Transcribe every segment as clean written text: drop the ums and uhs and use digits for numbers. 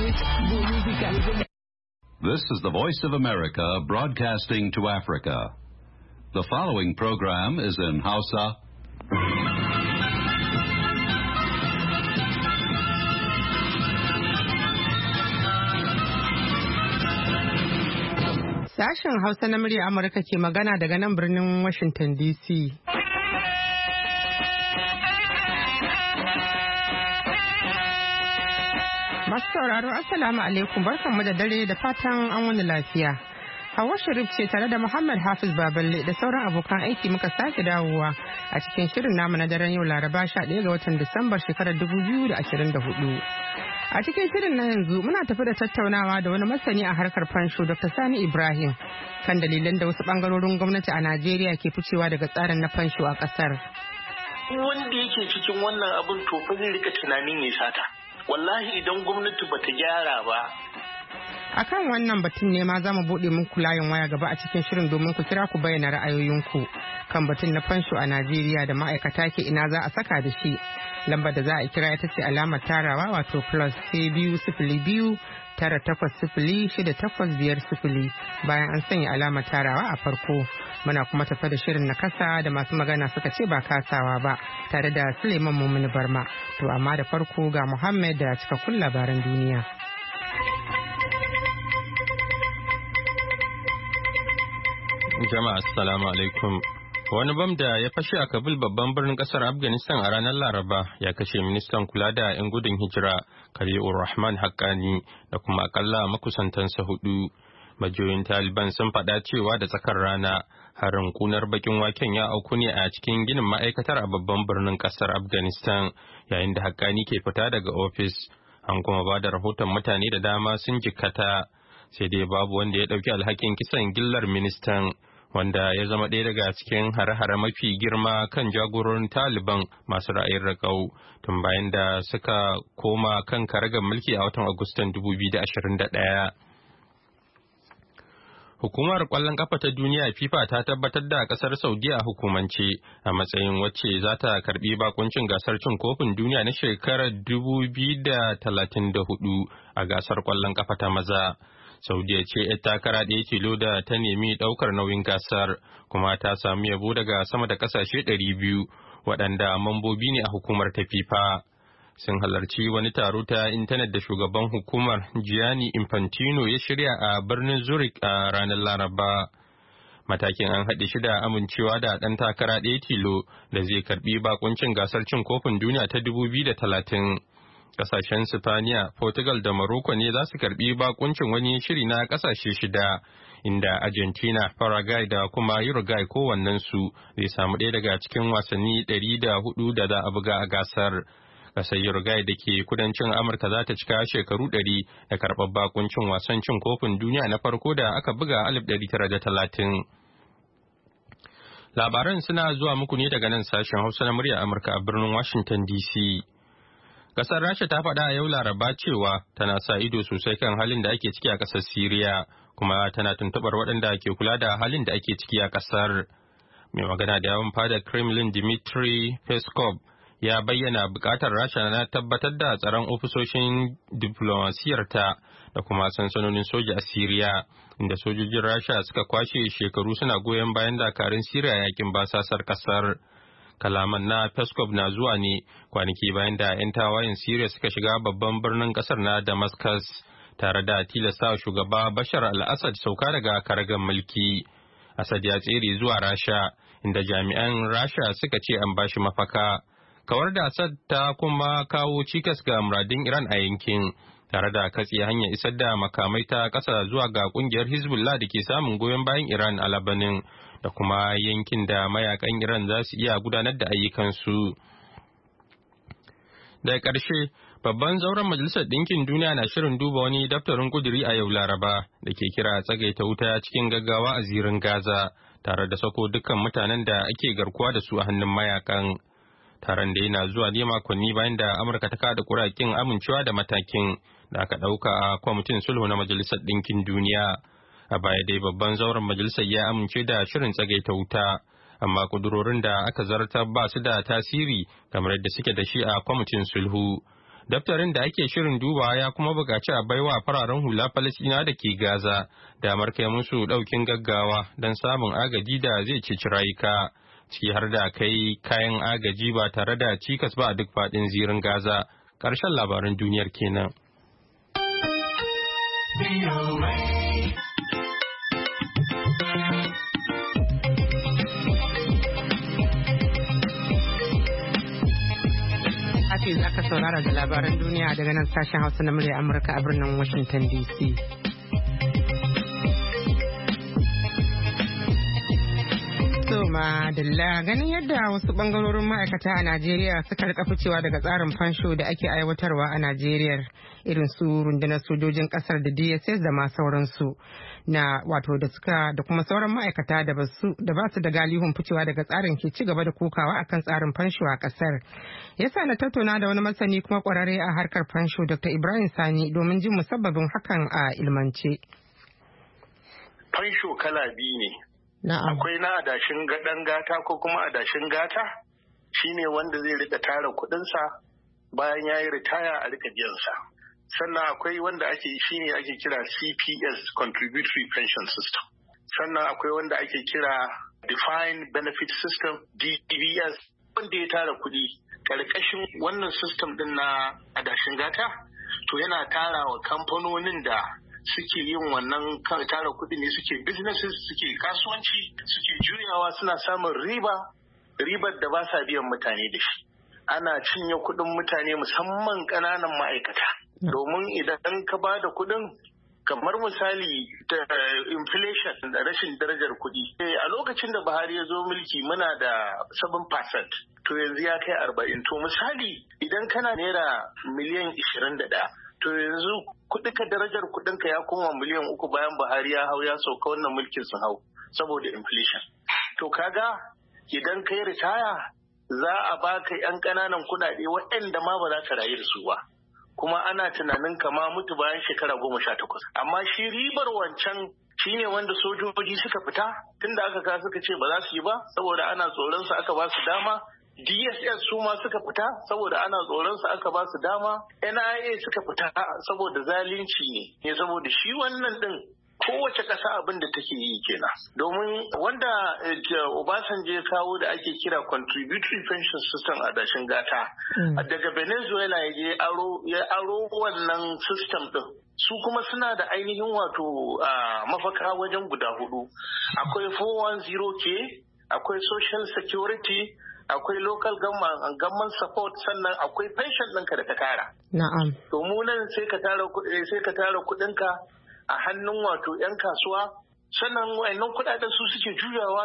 This is the Voice of America broadcasting to Africa. The following program is in Hausa. Sashen Hausa na murya Amurka ke magana daga nan birnin Washington DC. Masu sauraro Assalamu alaikum, barkanmu da dare da fatan an wani lafiya. Hawwa Sharif ce tare da Muhammad Hafiz Baballe da sauran abokan aiki muka sake dawowa a cikin shirin namu na daren yau Laraba 11 ga watan Disambar shekarar 2024. A cikin shirin na yanzu muna tafi da tattaunawa da wani masani a harkar fansho Dr. Sani Ibrahim kan dalilan da wasu bangarorin gwamnati a Najeriya ke ficewa daga tsarin na fansho a kasar. Wanda yake cikin wannan abin to fa zai rika tunanin ya sata. Wallahi idan gwamnati bata gyara ba. Akan wannan batun ne ma za mu buɗe muku layin waya gaba a cikin shirin domin ku kira ku bayyana ra'ayoyinku kan batun na fansho a Najeriya da ma'aikata ke ina za a saka da shi. Lambar da za a kira ita ce alamar tarawa wato plus sai 202 980 bayan an sanya alamar tarawa a farko. Muna kuma tafa da shirin na kasa da masu magana suka ce ba kasawa ba tare da Suleiman Mumuni Barma. To amma da farko ga Muhammad da cikakkun labaran duniya. Jama'a assalamu alaikum. Wani bam da ya fashe a Kabul babban birnin kasar Afghanistan a ranar Laraba ya kashe ministan kula da 'yan gudun hijira Khalilur Rahman Haqqani da kuma akalla makusantansa 4. Majiyoyin Taliban sun faɗa cewa da tsakar rana harin kunar bakin waken ya auku ne a cikin ginin ma'aikatar a babban birnin kasar Afghanistan yayin da Haqqani ke fita daga ofis. An kuma ba da rahoton mutane da dama sun jikkata sai dai babu wanda ya ɗauki alhakin kisan gillar ministan. Wanda ya zama ɗaya daga cikin hare-hare mafi girma kan jagororin Taliban masu ra'ayin raƙau tun bayan da suka koma kan karagar mulki a watan Agustan 2021. Hukumar ƙwallon ƙafa ta duniya FIFA ta tabbatar da ƙasar Saudiya a hukumance a matsayin wacce za ta karɓi bakuncin gasar cin kofin duniya na shekarar 2034 a gasar ƙwallon ƙafa ta maza. Saudiya ce 'yar takara ɗaya tilo da ta nemi ɗaukar nauyin gasar kuma ta samu yabo daga sama da ƙasashe 200 waɗanda mambobi ne a hukumar ta FIFA. Sun halarci wani taro ta intanet da shugaban hukumar Gianni Infantino ya shirya a birnin Zurich a ranar Laraba. Matakin an haɗe shi da amincewa da ɗan takara ɗaya tilo da zai karɓi bakuncin gasar cin kofin duniya ta 2030. Kasashen Sifaniya, Portugal da Morocco ne za su karbi bakuncin wani shiri na kasashe 6, inda Argentina, Paraguay da kuma Uruguay kowannensu zai samu ɗaya daga cikin wasanni 104 da za a buga a gasar. Kasar Uruguay da ke kudancin Amurka za ta cika shekaru 100 da karɓar bakuncin wasan cin kofin duniya na farko da aka buga 1930. Labaran suna zuwa muku ne daga nan sashen Hausa na murya Amurka a birnin Washington DC. Kasar Rasha ta faɗa a yau Laraba cewa tana sa ido sosai kan halin da ake ciki a ƙasar Siriya, kuma tana tuntuɓar waɗanda ke kula da halin da ake ciki a ƙasar. Mai magana da yawan fadar Kremlin Dmitry Peskov ya bayyana buƙatar Rasha na tabbatar da tsaron ofisoshin diplomasiyarta da kuma sansanonin soja a Siriya, inda sojojin Rasha suka kwashe shekaru suna goyon bayan dakarun Siriya yakin basasar ƙasar. Kalaman na Peskov na zuwa ne kwanaki bayan da 'yan tawayen Siriya suka shiga babban birnin kasar na Damascus tare da tilasta shugaba Bashar al-Assad sauka daga karagar mulki. Assad ya tsere zuwa Rasha inda jami'an Rasha suka ce an bashi mafaka. Kawar da Assad ta kuma kawo cikas ga muradin Iran a yankin tare da katse hanyar isar da makamai ta ƙasa zuwa ga ƙungiyar Hezbollah da ke samun goyon bayan Iran a Labanin. Da kuma yankin da mayakan Iran za su iya gudanar da ayyukansu. Daga ƙarshe, babban zauren Majalisar Ɗinkin Duniya na shirin duba wani daftarin ƙuduri a yau Laraba da ke kira tsagaita wuta cikin gaggawa a zirin Gaza, tare da sako dukkan mutanen da ake garkuwa da su a hannun mayakan. Taron da yana zuwa ne makonni bayan da Amurka ta kada ƙuri'ar amincewa da matakin da aka ɗauka a kwamitin sulhu na Majalisar Ɗinkin Duniya. A baya dai babban zauren majalisar ya amince da shirin tsagaita wuta, amma kudurorin da aka zartar ba su da tasiri kamar yadda suke da shi a kwamitin sulhu. Daftarin da ake shirin dubawa ya kuma buƙaci a baiwa fararen hula Falasɗinawa da ke Gaza damar kai musu ɗaukin gaggawa don samun agaji da zai ceci rayuka, ciki har da kai kayan agaji ba tare da cikas ba a duk faɗin zirin Gaza. Ƙarshen labaran duniyar kenan. Hafiz aka saurara da labaran duniya daga nan sashen Hausa na murya Amurka a birnin Washington DC. Madalla ganin yadda wasu bangarorin ma'aikata a Najeriya suka rika ficewa daga tsarin fansho da ake aiwatarwa a Najeriya irin su rundunar sojojin kasar da DSS da ma sauransu na wato da kuma sauran ma'aikata da ba su da galihun ficewa daga tsarin ke ci gaba da kokawa akan tsarin fansho a kasar. Yasa na tattauna da wani masani kuma kwararre a harkar fansho Dr. Ibrahim Sani domin jin musabbabin hakan a ilmance. Fansho kala biyu ne. Akwai na adashin gadan gata ko kuma adashin gata shine wanda zai rika tara kudinsa bayan ya yi ritaya a rika biyansa. Sannan akwai wanda shine ake kira CPS Contributory Pension System. Sannan akwai wanda ake kira Defined Benefit System DBS wanda ya tara kudi karkashin wannan system din na adashin gata to yana tara wa kamfanonin da suke yin wannan tara kuɗi ne, suke businesses, suke kasuwanci, suke juyawa, suna samun ribar da ba sa biyan mutane da shi. Ana cinye kuɗin mutane musamman ƙananan ma'aikata. Domin idan ka ba da kuɗin kamar misali da inflation da rashin darajar kuɗi. A lokacin da Buhari ya zo mulki muna da 7%. To yanzu ya kai 40. To misali idan kana naira miliyan 21 to yanzu darajar kuɗinka ya koma miliyan 3 bayan Buhari ya hau ya sauka wannan mulkin sun hau saboda inflation. To kaga idan kai ritaya za a baka yan ƙananan kuɗaɗe waɗanda ma ba za ka rayu da su ba. Kuma ana tunanin kama mutu bayan shekara 18. Amma shi ribar wancan shine wanda sojoji suka fita tunda aka suka ce ba za su yi ba saboda ana tsoron su aka ba su dama. DSS su ma suka fita saboda ana tsoron su aka ba su dama. NIA suka fita saboda zalunci ne saboda shi wannan din kowace ƙasa abin da take yi kenan. Domin wanda Obasanjo ya kawo da ake kira Contributory Pension System a dashin gata daga Venezuela ya aro wannan system din. Su kuma suna da ainihin wato mafaka wajen guda 4. Akwai 410K, akwai Social Security, akwai local government support, sannan akwai pension ɗinka da ka tara. Na'am. To mu nan sai ka tara kuɗinka a hannun wato 'yan kasuwa, sannan wayannan kuɗaɗen su suke juyawa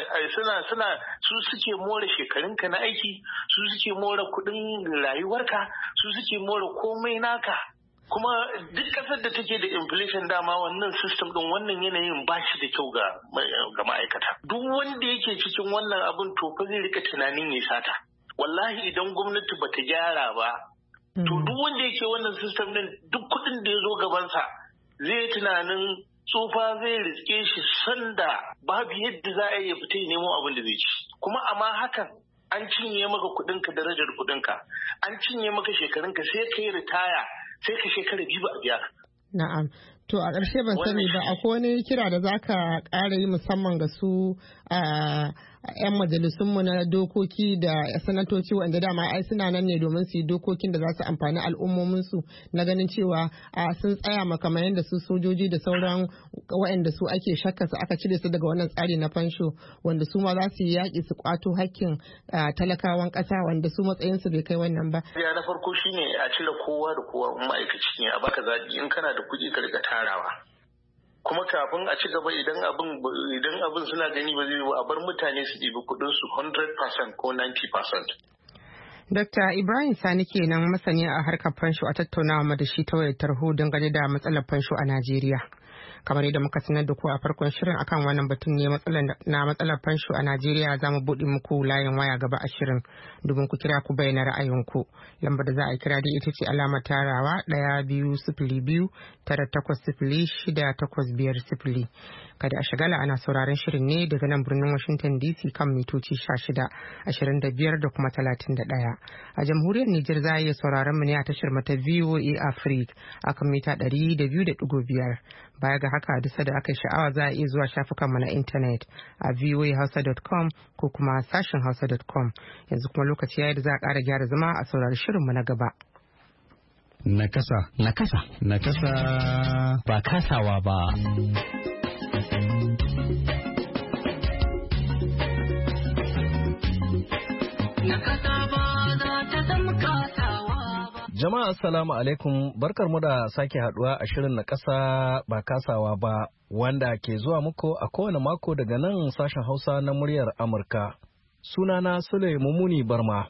su suke more shekarunka na aiki, su suke more kuɗin rayuwarka, su suke more komai naka. Kuma duk ƙasar da take da inflation dama wannan system ɗin wannan yanayin ba shi da kyau ga ma'aikata. Duk wanda yake cikin wannan abin to fa zai rika tunanin ya sata. Wallahi idan gwamnati bata gyara ba, to duk wanda yake wannan system ɗin duk kuɗin da ya zo gabansa zai tunanin tsufa zai riske shi sanda babu yadda za a yi fita ya nemo abin da zai ci. Kuma amma hakan an cinye maka kuɗinka, darajar kuɗinka, an cinye maka shekarunka, sai ka yi ritaya sai ka shekara 2 ba a biya ka. Na'am. To a ƙarshe ban sani ba akwai wani kira da za ka ƙara yi musamman ga su 'yan majalisunmu na dokoki da sanatoci wanda dama ai suna nan ne domin su yi dokokin da za su amfani al'ummominsu na ganin cewa sun tsaya makamar yadda su sojoji da sauran waɗanda su ake shakka su aka cire su daga wannan tsari na fansho wanda su ma za su yi yaƙi su kwato hakkin talakawan ƙasa wanda su matsayinsu bai kai wannan ba. Ya na farko shine a cire kowa da kowa in ma'aikaci ne a baka zaɓi in kana da kuɗi ka riga tarawa. Kuma kafin a ci gaba idan abin suna gani ba zai a bar mutane su ɗibi kuɗin su 100% ko 90%. Dr. Ibrahim Sani kenan masani a harkar fansho a tattaunawa da shi ta wayar tarho dangane da matsalar fansho a Najeriya. Kamar yadda muka sanar da ku a farkon shirin akan wannan batun ne matsalar fansho a Najeriya, za mu buɗe muku layin waya gaba a shirin domin ku kira ku bayyana ra'ayinku. Lambar da za a kira dai ita ce alamar tarawa 1-2-0-2-9-8-6-8-5-0. Kada a shagala, ana sauraron shirin ne daga nan birnin Washington DC kan mitoci 16, 25 da kuma 31. A jamhuriyar Nijar za a iya sauraron mu ne a tashar mata VOA Africa akan mita 200.5. Baya ga haka, dusa da aka sha'awa za a iya zuwa shafukanmu na intanet a voahausa.com ko kuma sashen hausa.com. Yanzu kuma lokaci yayi da za a ƙara gyara zama a saurari shirinmu na gaba. Nakasa. Ba kasawa ba. Jama'a assalamu alaikum, barkar mu da sake haduwa a shirin na kasa ba kasawa ba, wanda ke zuwa muku a kowane mako daga nan sashen Hausa na muryar Amurka. Sunana Sule Mumuni Barma.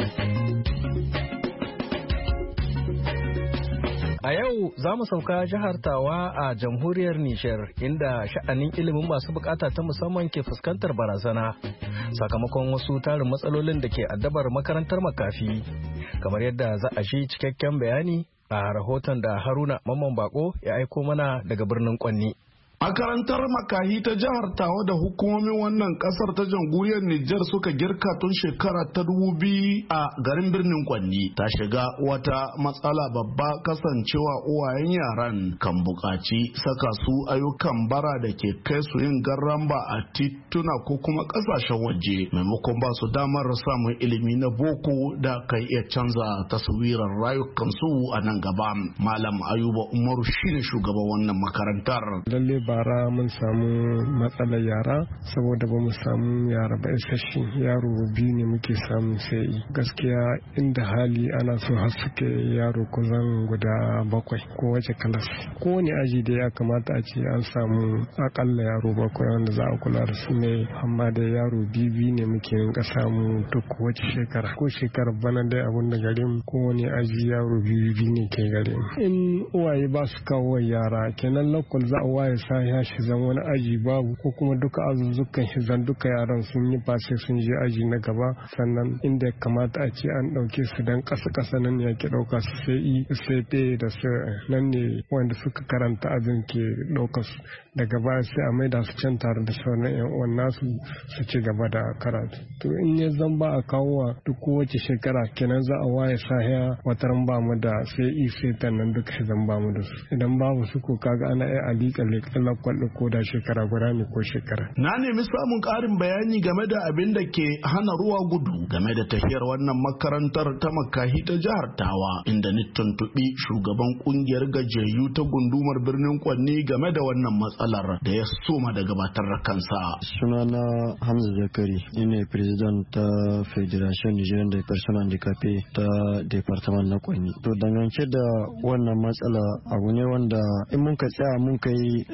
A yau za mu sauka jihar Tawa a jamhuriyar Nijar, inda sha'anin ilimin masu bukata ta musamman ke fuskantar barazana sakamakon wasu tarin matsalolin da ke addabar makarantar makafi. Kamar yadda za a shi cikakken bayani a rahoton da Haruna Mamman Bako ya aiko mana daga birnin Kwanni. Makarantar makahi ta jihar Tawa da hukumomin wannan kasar ta jamhuriyar Nijar suka girka tun shekara ta 2000 a garin birnin Kwanni ta shiga wata matsala babba, kasancewa uwayen yaran kan buƙaci saka su ayyukan bara da ke kai su yin garramba a tituna ko kuma ƙasashen waje, maimakon ba su damar samun ilimi na boko da kan iya canza taswirar rayukansu a nan gaba. Malam Ayuba Umaru shine shugaban wannan makarantar. Bara mun samu matsalar yara saboda ba mu samu yara ba isasshen, yaro biyu ne muke samu sai gaskiya inda hali ana so har suke yaro kusan guda 7 ko wace kalas. Kowane aji da ya kamata a ce an samu akalla yaro 7 wanda za a kula da su ne, amma da yaro biyu ne muke rinka samu duk wace shekara. Ko shekarar bana dai abun da gare mu kowane aji yaro biyu ne ke gare mu. In uwaye ba su kawo yara kenan lokal za a waye sa ya shi zan wani aji babu, ko kuma duka azuzzukan shi zan duka yaran sun yi face sun je aji na gaba, sannan inda ya kamata a ce an ɗauke su dan ƙasa nan ya ke ɗauka su sai da su nan ne wanda suka karanta ajin ke ɗauka su, daga baya sai a maida su can tare da sauran yan uwan nasu su ci gaba da karatu. To in ya zan ba a kawo wa duk kowace shekara kenan za a waye sahiya wataran ba mu da sai nan duka shi zan ba mu da su, idan babu su ko kaga ana iya alika leƙa kwallo ko da shekara guda ne ko shekara. Na nemi samun ƙarin bayani game da abin da ke hana ruwa gudu game da tafiyar wannan makarantar ta makahi ta jihar Tawa, inda ni tuntuɓi shugaban ƙungiyar gajiyayyu ta gundumar birnin Kwanni game da wannan matsalar da ya soma da gabatar da kansa. Sunana Hamza Zakari, ni ne president ta Federation Nigerian de Personnes Handicapées ta Departement na Kwanni. To dangance da wannan matsala abu ne wanda in mun ka tsaya mun kai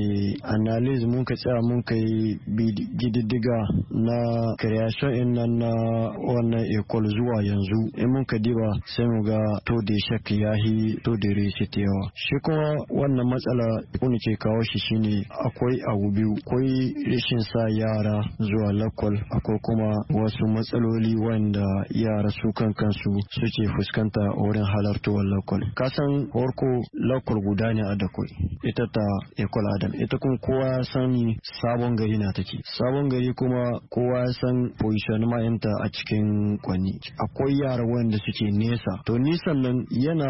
analyze mun ka tsaya mun kai gididdiga na creation in nan na wannan ecole zuwa yanzu, in mun ka diba sai mu ga to da shak yahi to da resit yawa. Shi kuma wannan matsala kun ke kawo shi shine akwai abu biyu, akwai rashin sa yara zuwa lakol, akwai kuma wasu matsaloli wanda yara su kansu suke fuskanta wurin halartowar lakol. Kasan horko lakol guda ne a dakwai, ita ta ecole Adam, ita kuma kowa ya sani sabon gari na take. Sabon gari kuma kowa ya san position ma'yanta a cikin Kwanni. Akwai yara wanda suke nesa, to nisan nan yana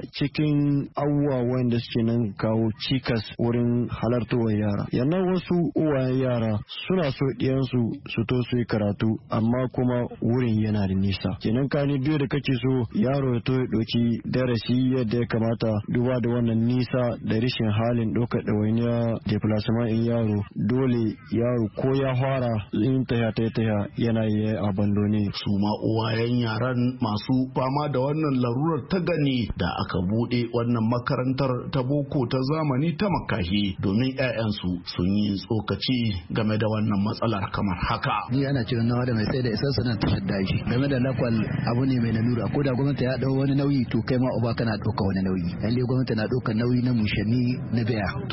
cikin abubuwa wanda suke nan kawo cikas wurin halartowar yara. Yana wasu uwayen yara suna so ɗiyansu su to su yi karatu, amma kuma wurin yana da nisa. Kenan ka ni duk da kake so yaro ya to ya ɗauki darasi yadda ya kamata, duba da wannan nisa da rashin halin ɗaukar ɗawainiya deplacement in yaro, dole yaro ko ya fara in taya yana yi abandone. Su ma uwayen yaran masu fama da wannan larurar ta gani da aka bude wannan makarantar ta boko ta zamani ta makahi domin 'ya'yansu sun yi tsokaci game da wannan matsalar kamar haka. Ni ana cikin nawa da mai sai da isar sanar ta shadda shi game da lakwal abu ne mai lalura, ko da gwamnati ya dau wani nauyi to kai ma uba kana ɗauka wani nauyi. Lalle gwamnati na ɗaukar nauyi na mushanni na biya, to ai ba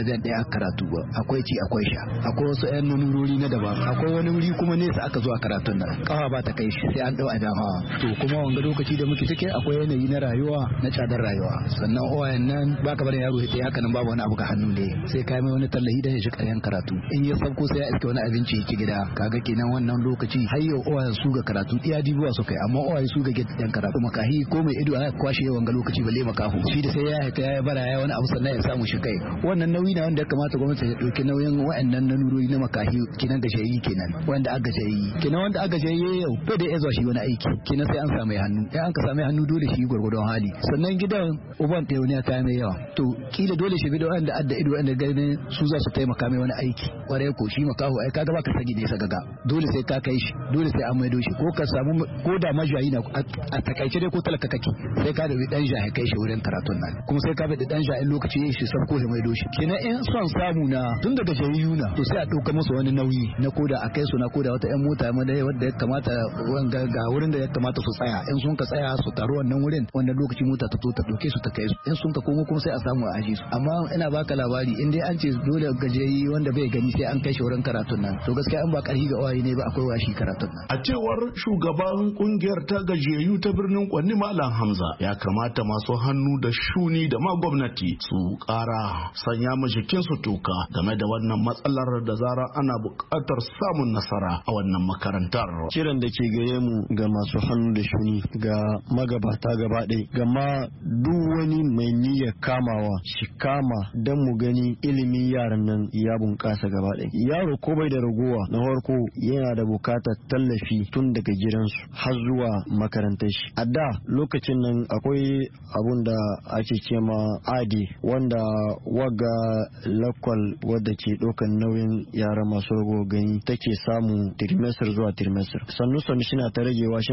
zan ɗaya karatu ba akwai ci akwai sha akwai wasu ƴan nurori na daban akwai wani wuri kuma nesa aka zo a karatun nan kawa ba ta kai shi sai an dau a hawa to kuma wanga lokaci da muke take akwai yanayi na rayuwa na tsadar rayuwa sannan uwayen nan baka barin yaro ya haka nan babu wani abu ga hannu ne sai kai mai wani tallahi da ya shi kayan karatu in ya sauko sai ya iske wani abinci yake gida kaga kenan wannan lokaci har yau uwayen su ga karatu iya dibuwa su kai amma uwaye su ga gidan karatu makahi ko mai ido a kwashe wanga lokaci balle makahu shi da sai ya haka ya bara ya wani abu sannan ya samu shi kai wannan nauyi na wanda ya kamata gwamnati ta dauki nauyin wa'annan nanurori na makahi kenan da shayi kenan wanda aka shayi kenan wanda aka shayi yau ko da ya zo shi wani aiki kenan sai an samu hannu in an ka samu hannu dole shi gurgurdon hali sannan gidan uban ɗaya ta mai yawa to kila dole shi bido wanda adda ido wanda ganin su za su taimaka mai wani aiki kwarai ko shi makaho ai kaga baka sagi ne sa gaga dole sai ka kai shi dole sai an maido shi ko ka samu ko da majayi na a takaice dai ko talaka kake sai ka da dan jahi kai shi wurin karatun nan kuma sai ka bi dan jahi lokaci yayin shi sabko ya maido shi kenan in son samu na tun daga jahiyuna to sai a dauka musu wani nauyi na koda a kai su na koda wata yan mota ma dai wanda ya kamata wanga ga wurin da ya kamata su tsaya in sun ka tsaya su taru wannan wurin wannan lokaci mota ta to ta dauke su ta kai su in sun ka komo kuma sai a samu a aji su amma ina baka labari in dai an ce dole gajeyi wanda bai gani sai an kai shi wurin karatun nan to gaskiya an ba karhi ga waye ne ba akwai washi karatun nan a cewar shugaban kungiyar ta gajiyayyu ta birnin Kwanni Malam Hamza ya kamata masu hannu da shuni da ma gwamnati su kara sanya ma jikin su toka game da wannan matsalar da zarar ana buƙatar samun nasara a wannan makarantar kiran da ke gare mu ga masu hannu da shuni ga magabata gaba ɗaya ga ma duk wani mai niyyar kamawa shi kama don mu gani ilimin yaran nan ya bunƙasa gaba ɗaya yaro ko bai da ragowa na farko yana da bukatar tallafi tun daga gidansu har zuwa makarantar shi a da lokacin nan akwai abun da ake ce ma adi wanda waga lakwal wadda ke ɗaukar nauyin yara masu ragowa gani take samu trimester zuwa trimester sannu shina ta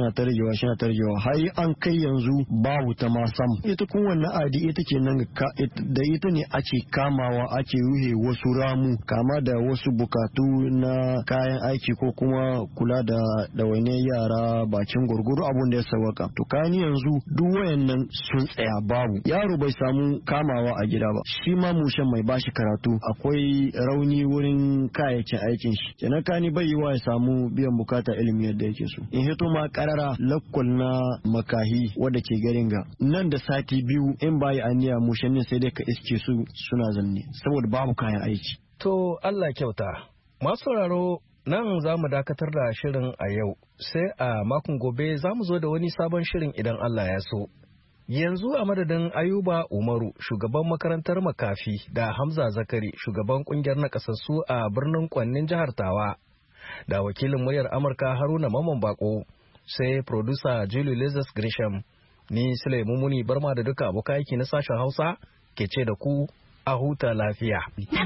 ragewa har an kai yanzu babu ta ma sam ita kuma wannan adi ita ke nan da ita ne ake kamawa ake ruhe wasu ramu kama da wasu bukatu na kayan aiki ko kuma kula da wani yara bakin gurguru abun da ya sawaka to kani yanzu duk wayannan sun tsaya babu yaro bai samu kamawa a gida ba shi ma mushen mai bashi karatu akwai rauni wurin kayayyakin aikin shi kenan kani bai yi wa ya samu biyan bukata ilimi yadda yake so in hito ma karara lakkul na makahi wadda ke garin ga nan da sati biyu in bayi aniya mushen sai dai ka iske su suna zanne saboda babu kayan aiki to Allah kyauta masu sauraro nan za mu dakatar da shirin a yau sai a makon gobe za mu zo da wani sabon shirin idan Allah ya so. Yanzu a madadin Ayuba Umaru shugaban makarantar makafi da Hamza Zakari shugaban kungiyar nakasassu a birnin Kwannin jihar Tawa da wakilin muryar Amurka Haruna Mamman Bako sai producer Julie Lazarus Grisham ni Sulaimu Muni Barma da duka abokan aiki na sashen Hausa ke ce da ku a huta lafiya.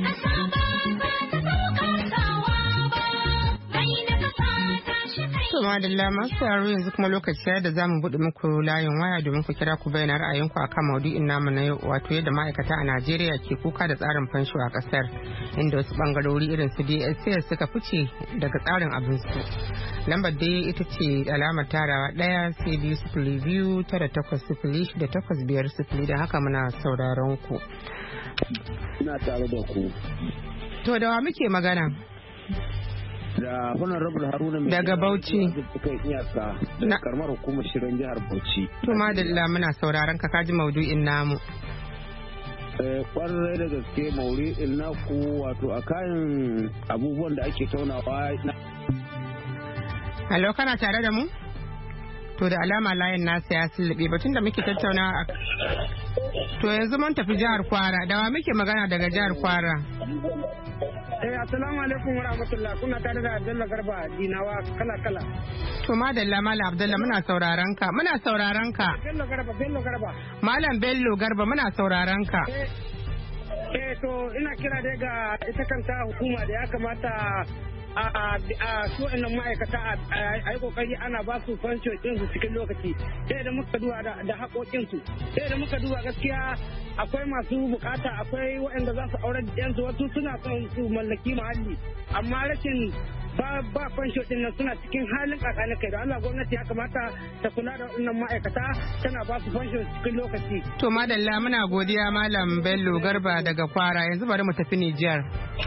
To madalla masu sauraro yanzu kuma lokaci da za mu buɗe muku layin waya domin ku kira ku bayyana ra'ayinku akan maudu'in namu na yau wato yadda ma'aikata a Najeriya ke kuka da tsarin fansho a ƙasar inda wasu bangarori irin su DSS suka fice daga tsarin abinsu. Lambar dai ita ce alamar tarawa 1-2-0-9-8-0-6-8-5-0 da haka muna sauraron ku. Ina tare da ku. To da wa muke magana? Da Honorable Haruna daga Bauchi. Da karamar hukumar shirin jihar Bauchi. To madalla muna sauraron ka kaji maudu'in namu. Kwarai da gaske maudu'in naku wato a kayan abubuwan da ake taunawa. Hello kana tare da mu? To da alama layin nasu ya sulluɓe batun da muke tattaunawa. To yanzu mun tafi jihar Kwara. Da wa muke magana daga jihar Kwara? Assalamu alaikum wa rahmatullah. Kuna tare da Abdullah Garba Dinawa kala. To madalla Malam Abdullah muna sauraron ka. Bello Garba. Malam Bello Garba muna sauraron ka. To ina kira dai ga ita kanta hukuma da ya kamata a su wa'annan ma'aikata a yi kokari ana ba su fanco ɗinsu cikin lokaci sai da muka duba da haƙoƙinsu sai da muka duba gaskiya akwai masu bukata akwai waɗanda za su aure da yansu wasu suna son su mallaki muhalli amma rashin ba fansho din nan suna cikin halin kakani kai da Allah gwamnati ya kamata ta kula da wannan ma'aikata tana ba su fansho cikin lokaci. To madalla muna godiya Malam Bello Garba daga Kwara, yanzu bari mu tafi Nijar.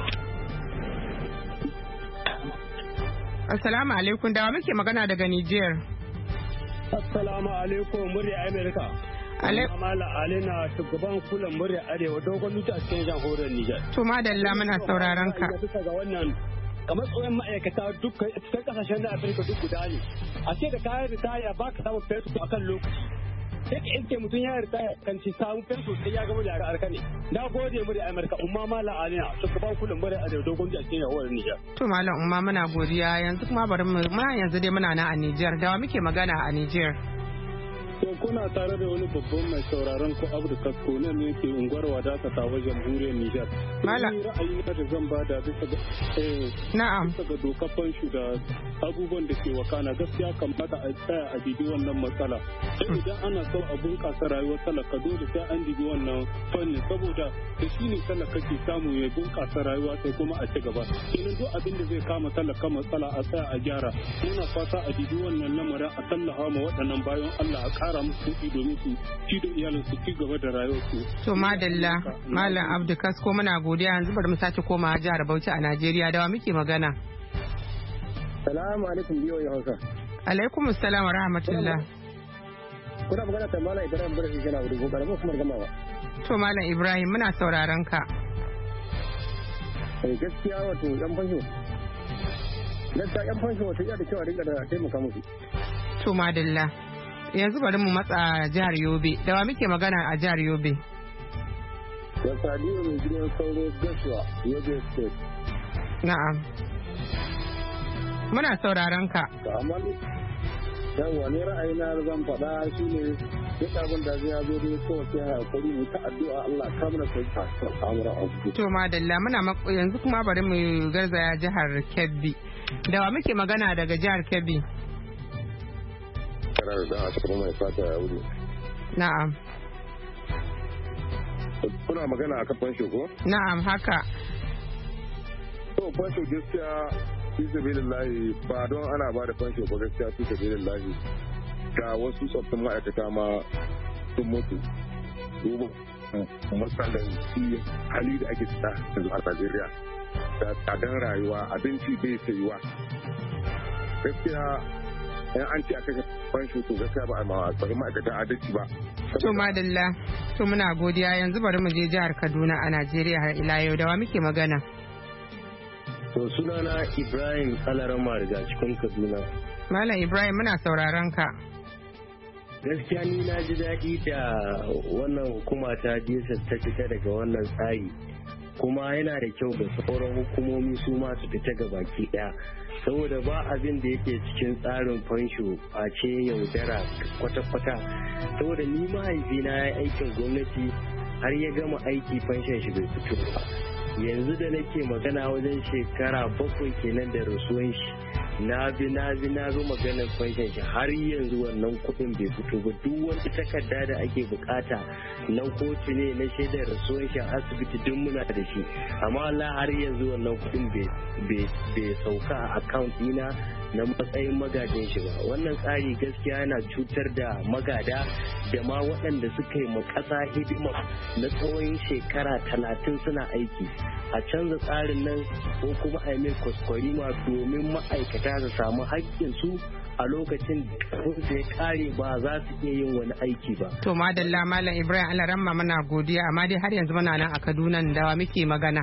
Assalamu alaikum, dawa muke magana daga Nijar. Assalamu alaikum, murya Amerika. Mala Alina shugaban kulan murya Arewa dogon luta a cikin jamhuriyar Nijar. To madalla muna sauraron ka. Ga wannan kamar tsohon ma'aikata duk cikin kasashen da Afirka duk guda ne. A ce da kayan ritaya ba ka samun fesu a kan lokaci. Sai ka inke mutum ya ritaya kan ci samun fesu sai ya gama da arka ne. Na gode murya Amerika umma Mala Alina shugaban kulan murya Arewa dogon luta a cikin jamhuriyar Nijar. To malam umma muna godiya, yanzu kuma bari mu yanzu dai muna nan a Nijar. Dawa muke magana a Nijar. To kuna tare da wani babban mai sauraron ko Abdu Kasko ne ne ke unguwar wadata ta wajen jamhuriyar Nijar. Malam ra'ayi na da zan bada bisa ga na'am bisa ga dokar fanshu da abubuwan da ke wakana gaskiya kamata a tsaya a bibi wannan matsala. Sai idan ana so a bunƙasa rayuwar talaka dole sai an bibi wannan fanni saboda da shi ne talaka ke samu ya bunƙasa rayuwa sai kuma a ci gaba. Kenan duk abin da zai kama talaka matsala a tsaya a gyara. Muna fata a bibi wannan lamarin a tallafa ma waɗannan bayan Allah a kara musu kuɗi domin su ci da iyalin su ci gaba da rayuwar su. To madalla Malam Abdu Kasko muna godiya, yanzu bari mu sake komawa jihar Bauchi a Najeriya. Dawa muke magana. Salamu alaikum biyo ya Hausa. Alaikum assalam wa rahmatullah. Kuna magana da Malam Ibrahim Burfi kana gudu karamin kuma gamawa. To Malam Ibrahim muna sauraron ka. Gaskiya wato yan fansho. Gaskiya yan fansho wato ya da cewa dinga da taimaka musu. To madalla. Yanzu bari mu matsa jihar Yobe. Dawa muke magana a jihar Yobe. Da Sadiyo mai gidan sauro Joshua Yobe State. Na'am. Muna sauraron ka. Amma yawa ne ra'ayina zan faɗa shi ne duk abin da zai zo dai ko sai hakuri mu ta addu'a Allah ka mana sai ka samu abu. To madalla muna yanzu kuma bari mu garzaya jihar Kebbi. Dawa muke magana daga jihar Kebbi. Kana da a cikin mai fata ya wuri. Na'am. Kuna magana akan fansho ko? Na'am haka. To fansho gaskiya fi sabilillahi ba don ana ba da fansho ba gaskiya fi sabilillahi ga wasu tsoffin ma'aikata ma sun mutu. Duba matsalar hali da ake tsada yanzu a Najeriya da tsadan rayuwa abinci bai sayuwa. Gaskiya in an ce aka fansho to gaskiya ba a ma'aikatan adalci ba. To madalla, to muna godiya, yanzu bari mu je jihar Kaduna a Najeriya har ila yau. Dawa muke magana. To sunana Ibrahim Alarama daga cikin Kaduna. Malam Ibrahim muna sauraron ka. Gaskiya ni na ji daɗi da wannan hukuma ta DSS ta fita daga wannan tsari. Kuma yana da kyau ga sauran hukumomi su ma su fita ga baki ɗaya. Saboda ba abin da yake cikin tsarin fansho a ce yaudara kwata-kwata. Saboda ni mahaifina ya aikin gwamnati har ya gama aiki fanshon shi bai fito ba. Yanzu da nake magana wajen shekara 7 kenan da rasuwan shi. Na bi maganar fanshin shi har yanzu wannan kuɗin bai fito ba. Duk wani takarda da ake bukata na kotu ne na shaidar rasuwan shi asibiti duk muna da shi, amma Allah har yanzu wannan kuɗin bai sauka a account ɗina na matsayin magajin shi ba. Wannan tsari gaskiya yana cutar da magada da ma waɗanda suka yi ma ƙasa hidima na tsawon shekara 30 suna aiki. A canza tsarin nan ko kuma a yi mai kwaskwarima domin ma'aikata su samu haƙƙinsu a lokacin da ya kare ba za su iya yin wani aiki ba. To madalla Malam Ibrahim Alaramma muna godiya, amma dai har yanzu muna nan a Kaduna da muke magana.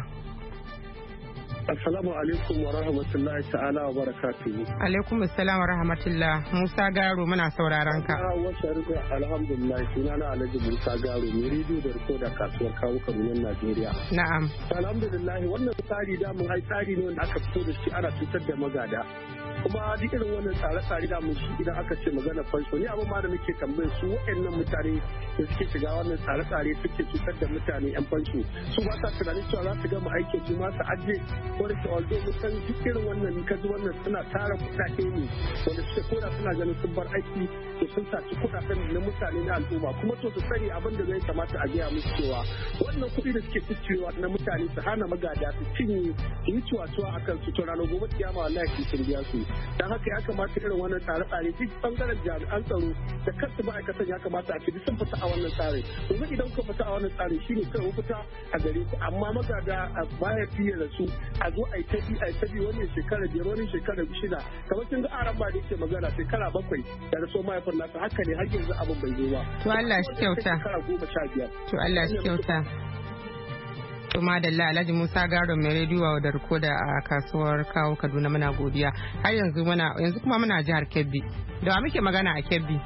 Assalamu alaikum wa rahmatullahi ta'ala wa barakatuhu. Alaikum assalam wa rahmatullah. Musa Garo muna sauraron ka. Alhamdulillah, sunana Alhaji Musa Garo, mai rediyo da rikoda kasuwar kawo Kaduna Najeriya. Na'am. Alhamdulillah, wannan tsari da mun ai tsari ne wanda aka fito da shi ana fitar da magada. kuma duk irin wannan tsare-tsare da shi idan aka ce magana fansho ni abin ma da muke tambayar su waɗannan mutane da suke shiga wannan tsare-tsare suke cutar da mutane yan fansho su ba sa tunanin cewa za su gama aikin su ma su aje ko da ke aldo musan duk irin wannan kaji wannan suna tara kuɗaɗe ne wanda suke koda suna ganin sun bar aiki to sun saci kuɗaɗen na mutane na al'umma kuma to su sani abin da zai kamata a gaya musu cewa wannan kuɗi da suke cicewa na mutane su hana magada su cinye su yi ciwa-ciwa a kan su to ranar gobe kiyama wallahi sun biya su dan haka ya kamata irin wannan tsare-tsare duk bangaren jami'an tsaro da kansu ma'aikatan ya kamata a ce duk sun fita a wannan tsare domin idan kuka fita a wannan tsare shine kai fita a gare ku amma magada baya fiye da su a zo a yi tabi wani shekara 5 wani shekara 6 kamar kin ga aran ba da yake magana shekara 7 da raso mahaifin nasa haka ne har yanzu abin bai zo ba to Allah shi kyauta to Allah shi kyauta to madalla Alhaji Musa Garo mai rediyo da rikoda a kasuwar Kawo Kaduna muna godiya har yanzu kuma muna jihar Kebbi da muke magana a Kebbi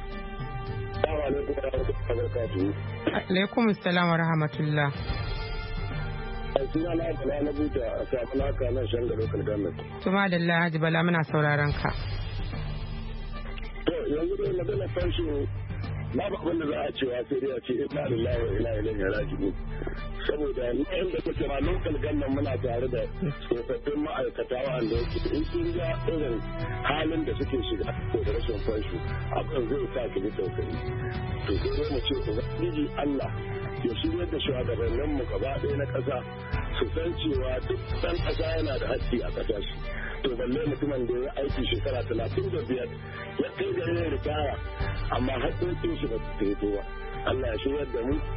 alaikum assalam wa rahmatullah suna na Bala na buta a samu naka nan shan da local government to madalla Haji Bala muna sauraron ka to yanzu dai magana fansho babu abin da za a cewa sai dai a ce inna lillahi wa inna ilaihi raji'un saboda ni inda kuke ma local government muna tare da tsofaffin ma'aikata wanda yake in sun ga irin halin da suke shiga ko da rashin fansho abin zai sa ki ji tausayi to sai mu ce ubangiji Allah ya shirya da shugabannin mu gaba ɗaya na ƙasa su san cewa duk ɗan ƙasa yana da haƙƙi a ƙasar shi to balle mutumin da ya aiki shekara 35 ya kai da yin ritaya amma haƙƙoƙin shi ba su fito ba Allah ya shirya da mu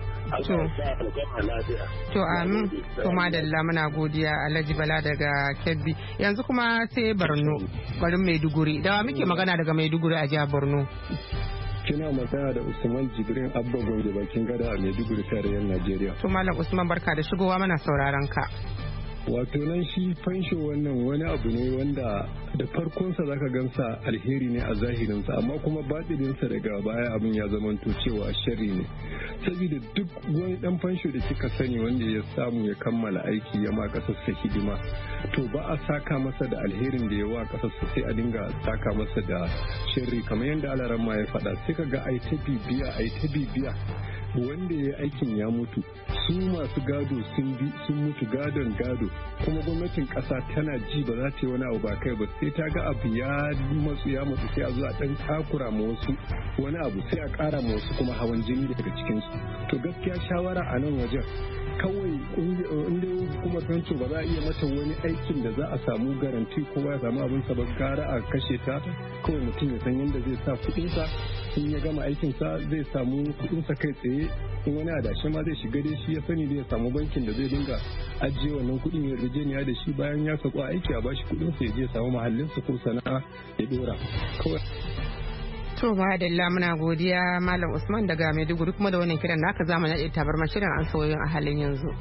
to amin to madalla muna godiya Alhaji Bala daga Kebbi yanzu kuma sai Borno garin Maiduguri da muke magana daga Maiduguri a jihar Borno kina magana da Usman Jibrin Abba Gombe bakin gada a Maiduguri tarayyar Najeriya to Malam Usman barka da shigowa mana sauraron ka wato nan shi fansho wannan wani abu ne wanda da farkonsa zaka gansa alheri ne a zahirinsa amma kuma batininsa daga baya abin ya zamanto cewa sharri ne saboda duk wani dan fansho da kika sani wanda ya samu ya kammala aiki ya ma kasarsa hidima to ba a saka masa da alherin da ya wa kasarsa sai a dinga saka masa da sharri kamar yadda alaran ma ya faɗa sai ka ga ai ta bibiya wanda ya aikin ya mutu su masu gado sun mutu gadon gado kuma gwamnatin kasa tana ji ba za ta yi wani abu ba kai ba sai ta ga abu ya matsu sai a zo a dan takura ma wasu wani abu sai a kara ma wasu kuma hawan jini daga cikinsu to gaskiya shawara a nan wajen kawai inda kuma fento ba za a iya mata wani aikin da za a samu garanti ko ya samu abin sa ba gara a kashe ta kawai mutum ya san yadda zai sa kuɗinsa in ya gama aikinsa zai samu kuɗinsa kai tsaye in wani adashi ma zai shiga dai shi ya sani da ya samu bankin da zai dinga ajiye wannan kuɗin ya rijeniya da shi bayan ya sako aiki a bashi kuɗinsa ya je samu mahallinsa ko sana'a ya dora kawai. To madalla muna godiya Malam Usman daga Maiduguri kuma da wannan kiran naka zamu naɗe tabarmar shirin an sauyin a halin yanzu.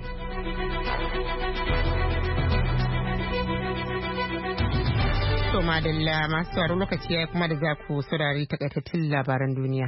To madalla masu sauraro lokaci ya kuma da za ku saurari takaitattun labaran duniya.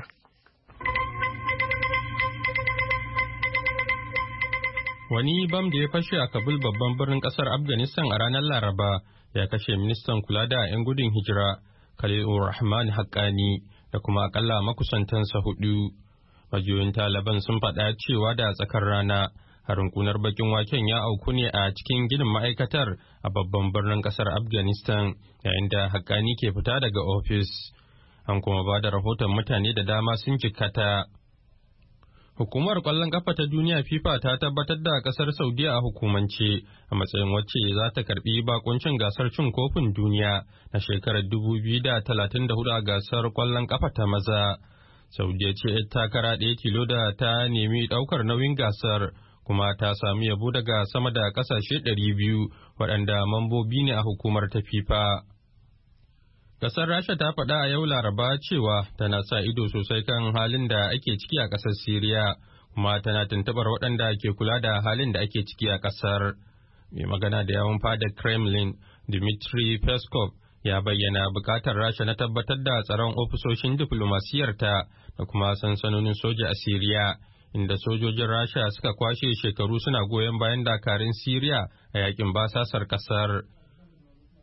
Wani bam da ya fashe a Kabul babban birnin kasar Afghanistan a ranar Laraba ya kashe ministan kula da 'yan gudun hijira Khalilur Rahman Haqqani da kuma akalla makusantansa 4. Majiyoyin Taliban sun faɗa cewa da tsakar rana harin kunar bakin waken ya auku ne a cikin ginin ma'aikatar a babban birnin kasar Afghanistan yayin da Haqqani ke fita daga ofis. An kuma ba da rahoton mutane da dama sun jikkata. Hukumar ƙwallon ƙafa ta duniya FIFA ta tabbatar da ƙasar Saudiya a hukumance a matsayin wacce za ta karɓi bakuncin gasar cin kofin duniya na shekarar 2034 a gasar ƙwallon ƙafa ta maza. Saudiya ce ‘yar takara ɗaya tilo da ta nemi ɗaukar nauyin gasar kuma ta sami yabo daga sama da ƙasashe 200 waɗanda mambobi ne a hukumar ta FIFA. Kasar Rasha ta faɗa a yau Laraba cewa tana sa ido sosai kan halin da ake ciki a ƙasar Siriya, kuma tana tuntuɓar waɗanda ke kula da halin da ake ciki a ƙasar. Mai magana da yawon fadar Kremlin, Dmitry Peskov, ya bayyana buƙatar Rasha na tabbatar da tsaron ofisoshin diflomasiyarta da kuma sansanonin soja a Siriya, inda sojojin Rasha suka kwashe shekaru suna goyon bayan dakarun Siriya a yakin basasar ƙasar.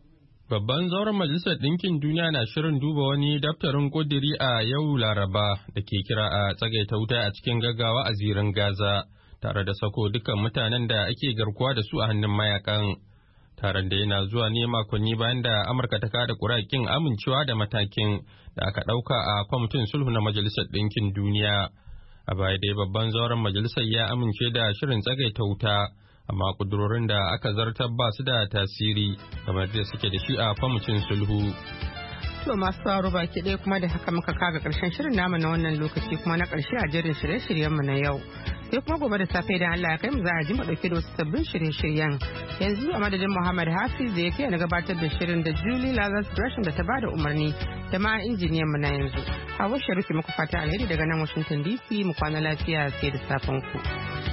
Babban zauren Majalisar Ɗinkin Duniya na shirin duba wani daftarin ƙudiri a yau Laraba da ke kira a tsagaita wuta a cikin gaggawa a zirin Gaza, tare da sako dukkan mutanen da ake garkuwa da su a hannun mayakan. Taron da yana zuwa ne makonni bayan da Amurka ta kada ƙuri'ar amincewa da matakin da aka ɗauka a kwamitin sulhu na Majalisar Ɗinkin Duniya. A baya dai babban zauren majalisar ya amince da shirin tsagaita wuta, amma kudurorin da aka zartar ba su da tasiri kamar da suke da shi a kwamitin sulhu. To masu sauraro baki ɗaya kuma da haka muka kaga ƙarshen shirin namu na wannan lokaci kuma na ƙarshe a jerin shirye-shiryenmu na yau. Sai kuma gobe da safe da Allah ya kai mu za a ji mu ɗauke da wasu sabbin shirye-shiryen. Yanzu a madadin Muhammad Hafiz da yake na gabatar da shirin da Julie Lazarus Gresham da ta bada umarni da ma injiniyan mu na yanzu. Hawa Sharifi muku fata alheri daga nan Washington DC, mu kwana lafiya sai da safen ku.